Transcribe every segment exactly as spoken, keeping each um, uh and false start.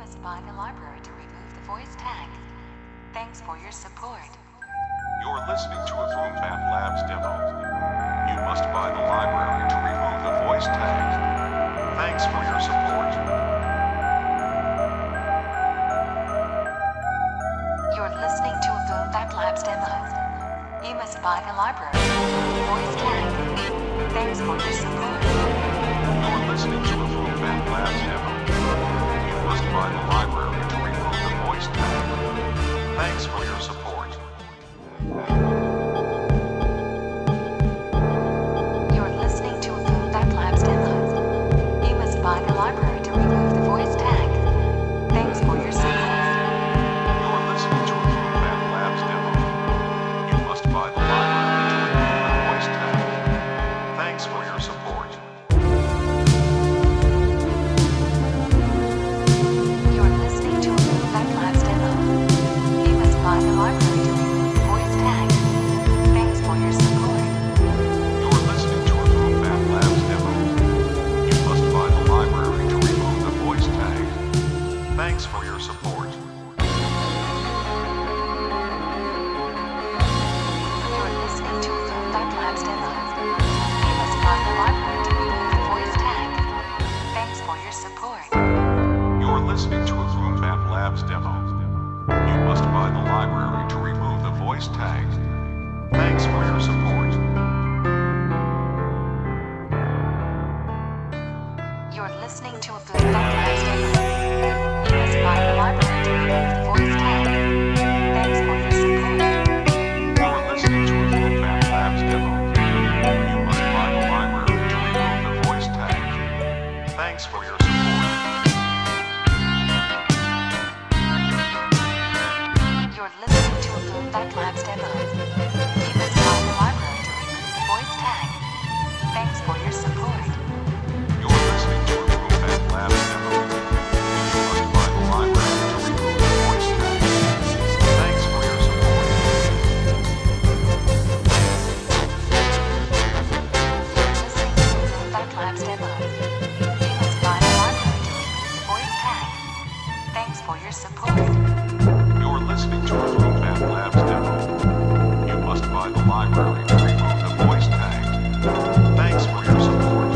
must buy the library to remove the voice tag. Thanks for your support. You're listening to a Boom Bap Labs demo. You must buy the library to remove the voice tag. Thanks for your support. You're listening to a Boom Bap Labs demo. You must buy the library to remove the voice tag. Thanks for your support. You're listening to a Boom Bap Labs demo. You must buy the library to remove the voice tag. Thanks for your support. You're listening to a Boom Bap Labs demo. You must buy the library to remove the voice tag. Thanks for your support. You're listening to a Boom Bap Labs demo. You must buy the library to remove the voice tag. Thanks for your support. You're listening to a Boom Bap Labs demo. You must buy the library to remove the voice tag. Thanks for your support. You're listening to a Boom Bap Labs demo. You must buy the library to remove the voice tag. Thanks for your support. You're listening to a Boom Bap Labs demo. You must buy the library to remove the voice tag. Thanks for your support. You're listening to a Boom Bap Labs demo. You must buy the library to remove the voice tag. Thanks for your support. You're listening to a Boom Bap Labs demo. You must buy the library to remove the voice tag. Thanks for your support. You're listening to a Boom Bap Labs demo. You must buy the library to remove the voice tag. Thanks for your support. You're listening to a Boom Bap Labs demo. You must buy the library to remove the voice tag. Thanks for your support. You're listening to a Boom Bap Labs demo. You must buy the library to remove the voice tag. Thanks for your support. Listening to a Boom Bap Labs demo. You must buy the library to remove the voice tag. Thanks for your support. You're listening to a Boom Bap Labs demo. You must buy the library to remove the voice tag. Thanks for your support.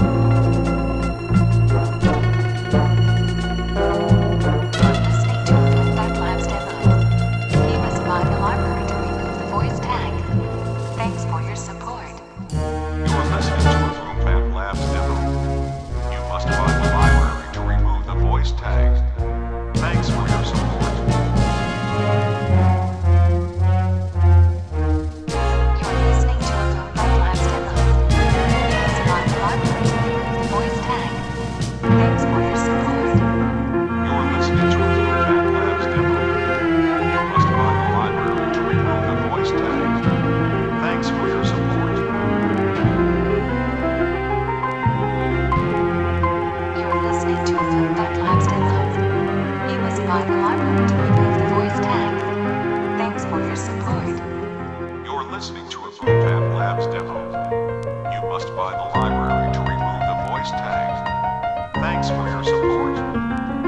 Listening to a Boom Bap Labs demo. You must buy the library to remove the voice tag. Thanks for your support. You're listening to a Boom Bap Labs demo. You must buy the library to remove the voice tag. Thanks for your support. You're listening to a Boom Bap Labs demo. You must buy the library to remove the voice tag. Thanks for your support. You're listening to a Boom Bap Labs demo. You must buy the library to remove the voice tag. Thanks for your support. You're listening to a Boom Bap Labs demo. You must buy the library to remove the voice tag. Thanks for your support. You're listening to a Boom Bap Labs demo. You must buy the library to remove the voice tag. Thanks for your support.